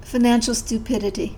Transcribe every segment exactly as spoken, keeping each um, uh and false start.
Financial stupidity.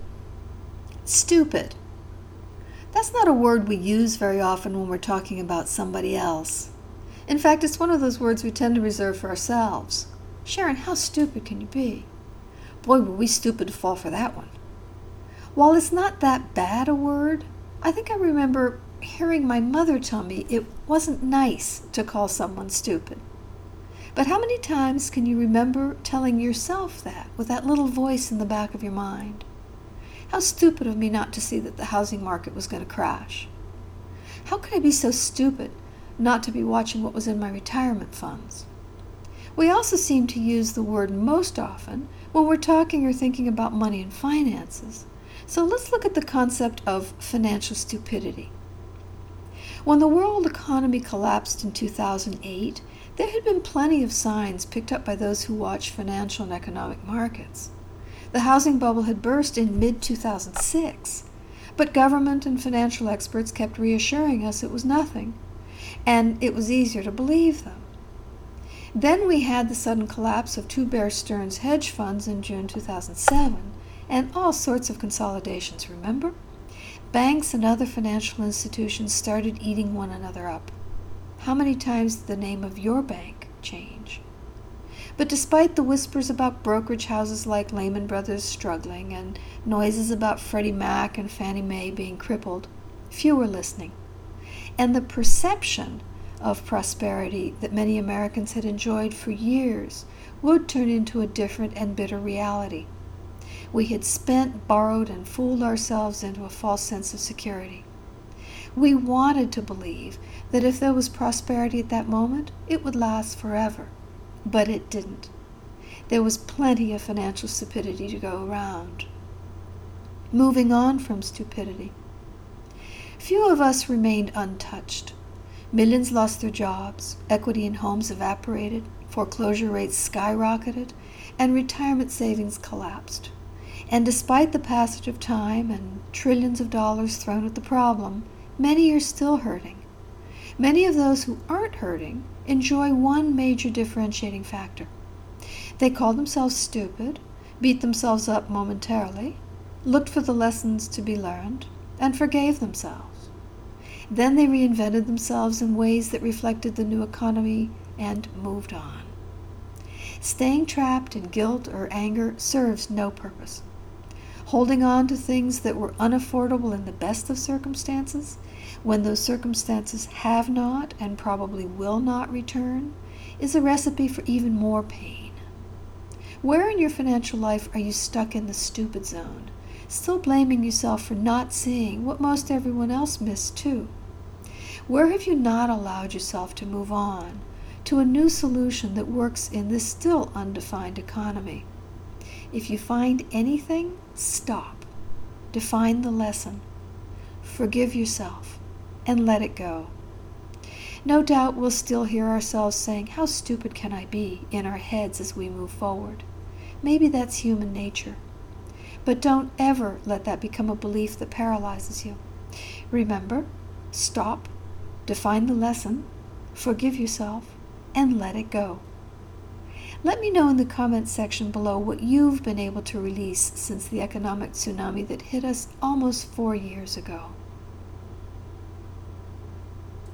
Stupid. That's not a word we use very often when we're talking about somebody else. In fact, it's one of those words we tend to reserve for ourselves. Sharon, how stupid can you be? Boy, were we stupid to fall for that one. While it's not that bad a word, I think I remember hearing my mother tell me it wasn't nice to call someone stupid. But how many times can you remember telling yourself that with that little voice in the back of your mind? How stupid of me not to see that the housing market was going to crash. How could I be so stupid not to be watching what was in my retirement funds? We also seem to use the word most often when we're talking or thinking about money and finances. So let's look at the concept of financial stupidity. When the world economy collapsed in two thousand eight, there had been plenty of signs picked up by those who watch financial and economic markets. The housing bubble had burst in mid two thousand six, but government and financial experts kept reassuring us it was nothing, and it was easier to believe them. Then we had the sudden collapse of two Bear Stearns hedge funds in June two thousand seven, and all sorts of consolidations, remember? Banks and other financial institutions started eating one another up. How many times did the name of your bank change? But despite the whispers about brokerage houses like Lehman Brothers struggling and noises about Freddie Mac and Fannie Mae being crippled, few were listening. And the perception of prosperity that many Americans had enjoyed for years would turn into a different and bitter reality. We had spent, borrowed, and fooled ourselves into a false sense of security. We wanted to believe that if there was prosperity at that moment, it would last forever. But it didn't. There was plenty of financial stupidity to go around. Moving on from stupidity. Few of us remained untouched. Millions lost their jobs, equity in homes evaporated, foreclosure rates skyrocketed, and retirement savings collapsed. And despite the passage of time and trillions of dollars thrown at the problem, many are still hurting. Many of those who aren't hurting enjoy one major differentiating factor. They called themselves stupid, beat themselves up momentarily, looked for the lessons to be learned, and forgave themselves. Then they reinvented themselves in ways that reflected the new economy and moved on. Staying trapped in guilt or anger serves no purpose. Holding on to things that were unaffordable in the best of circumstances, when those circumstances have not and probably will not return, is a recipe for even more pain. Where in your financial life are you stuck in the stupid zone, still blaming yourself for not seeing what most everyone else missed too? Where have you not allowed yourself to move on to a new solution that works in this still undefined economy? If you find anything, stop. Define the lesson. Forgive yourself and let it go. No doubt we'll still hear ourselves saying, "How stupid can I be?" in our heads as we move forward. Maybe that's human nature. But don't ever let that become a belief that paralyzes you. Remember, stop, define the lesson, forgive yourself, and let it go. Let me know in the comments section below what you've been able to release since the economic tsunami that hit us almost four years ago.